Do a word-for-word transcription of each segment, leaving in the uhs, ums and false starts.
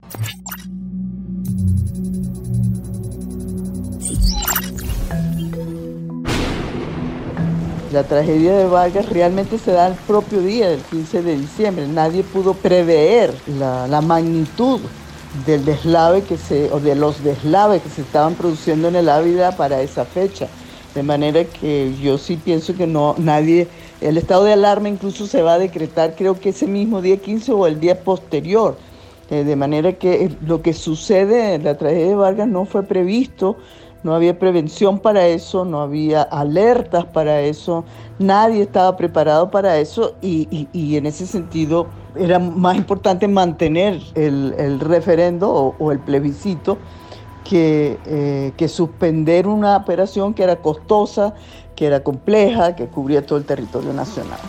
La tragedia de Vargas realmente se da el propio día del quince de diciembre. Nadie pudo prever la, la magnitud del deslave que se, o de los deslaves que se estaban produciendo en el Ávila para esa fecha. De manera que yo sí pienso que no, nadie, el estado de alarma incluso se va a decretar, creo que ese mismo día quince o el día posterior. Eh, de manera que lo que sucede en la tragedia de Vargas no fue previsto. No había prevención para eso, no había alertas para eso, nadie estaba preparado para eso y, y, y en ese sentido era más importante mantener el, el referendo o, o el plebiscito que, eh, que suspender una operación que era costosa, que era compleja, que cubría todo el territorio nacional.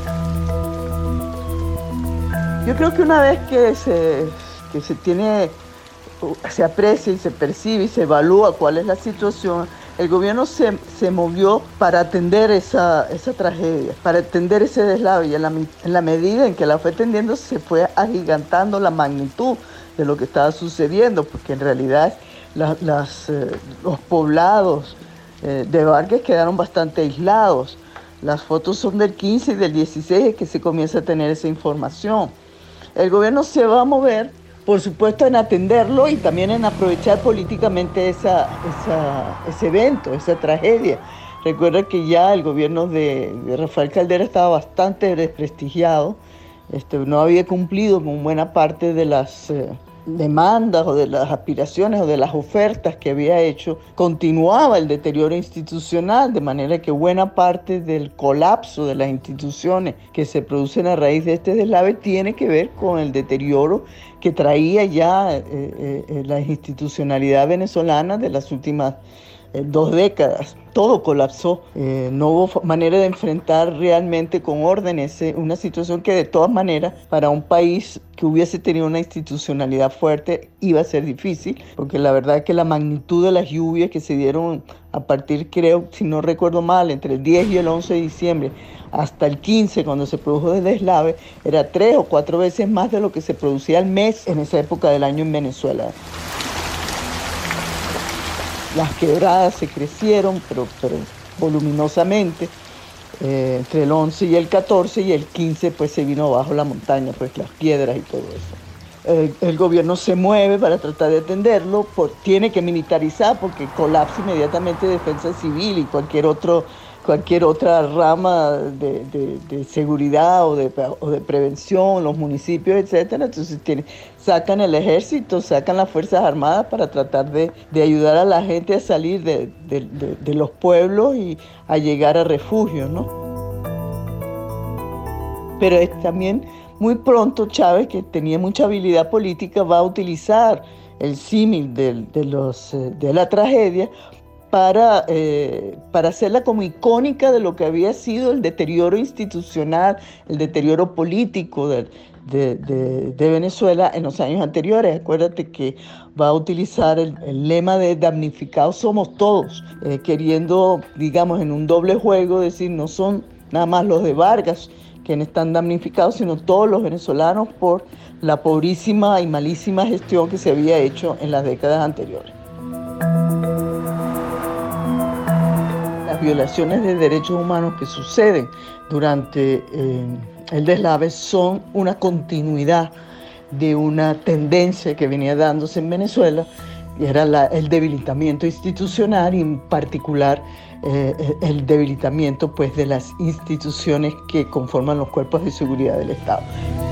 Yo creo que una vez que se, que se tiene... se aprecia y se percibe y se evalúa cuál es la situación, el gobierno se, se movió para atender esa, esa tragedia, para atender ese deslave, y en la, en la medida en que la fue atendiendo se fue agigantando la magnitud de lo que estaba sucediendo, porque en realidad la, las, eh, los poblados eh, de Vargas quedaron bastante aislados. Las fotos son del quince y del dieciséis que se comienza a tener esa información. El gobierno se va a mover, por supuesto, en atenderlo y también en aprovechar políticamente esa, esa, ese evento, esa tragedia. Recuerda que ya el gobierno de, de Rafael Caldera estaba bastante desprestigiado, este, no había cumplido con buena parte de las eh, demandas o de las aspiraciones o de las ofertas que había hecho. Continuaba el deterioro institucional, de manera que buena parte del colapso de las instituciones que se producen a raíz de este deslave tiene que ver con el deterioro que traía ya eh, eh, la institucionalidad venezolana de las últimas eh, dos décadas. Todo colapsó, eh, no hubo manera de enfrentar realmente con orden ese, una situación que de todas maneras para un país que hubiese tenido una institucionalidad fuerte iba a ser difícil, porque la verdad es que la magnitud de las lluvias que se dieron a partir, creo, si no recuerdo mal, entre el diez y el once de diciembre, hasta el quince, cuando se produjo el deslave, era tres o cuatro veces más de lo que se producía al mes en esa época del año en Venezuela. Las quebradas se crecieron, pero, pero voluminosamente, eh, entre el once y el catorce, y el quince pues se vino abajo la montaña, pues las piedras y todo eso. El, el gobierno se mueve para tratar de atenderlo, por, tiene que militarizar porque colapsa inmediatamente defensa civil y cualquier otro cualquier otra rama de, de, de seguridad o de, o de prevención, los municipios, etcétera. Entonces tiene, sacan el ejército, sacan las Fuerzas Armadas para tratar de, de ayudar a la gente a salir de, de, de, de los pueblos y a llegar a refugios, ¿no? Pero es también muy pronto Chávez, que tenía mucha habilidad política, va a utilizar el símil de, de, los, de la tragedia para, eh, para hacerla como icónica de lo que había sido el deterioro institucional, el deterioro político de, de, de, de Venezuela en los años anteriores. Acuérdate que va a utilizar el, el lema de damnificados somos todos, eh, queriendo, digamos, en un doble juego, decir, no son nada más los de Vargas quienes están damnificados, sino todos los venezolanos por la pobrísima y malísima gestión que se había hecho en las décadas anteriores. Las violaciones de derechos humanos que suceden durante eh, el deslave son una continuidad de una tendencia que venía dándose en Venezuela, y era la, el debilitamiento institucional y en particular eh, el debilitamiento pues, de las instituciones que conforman los cuerpos de seguridad del Estado.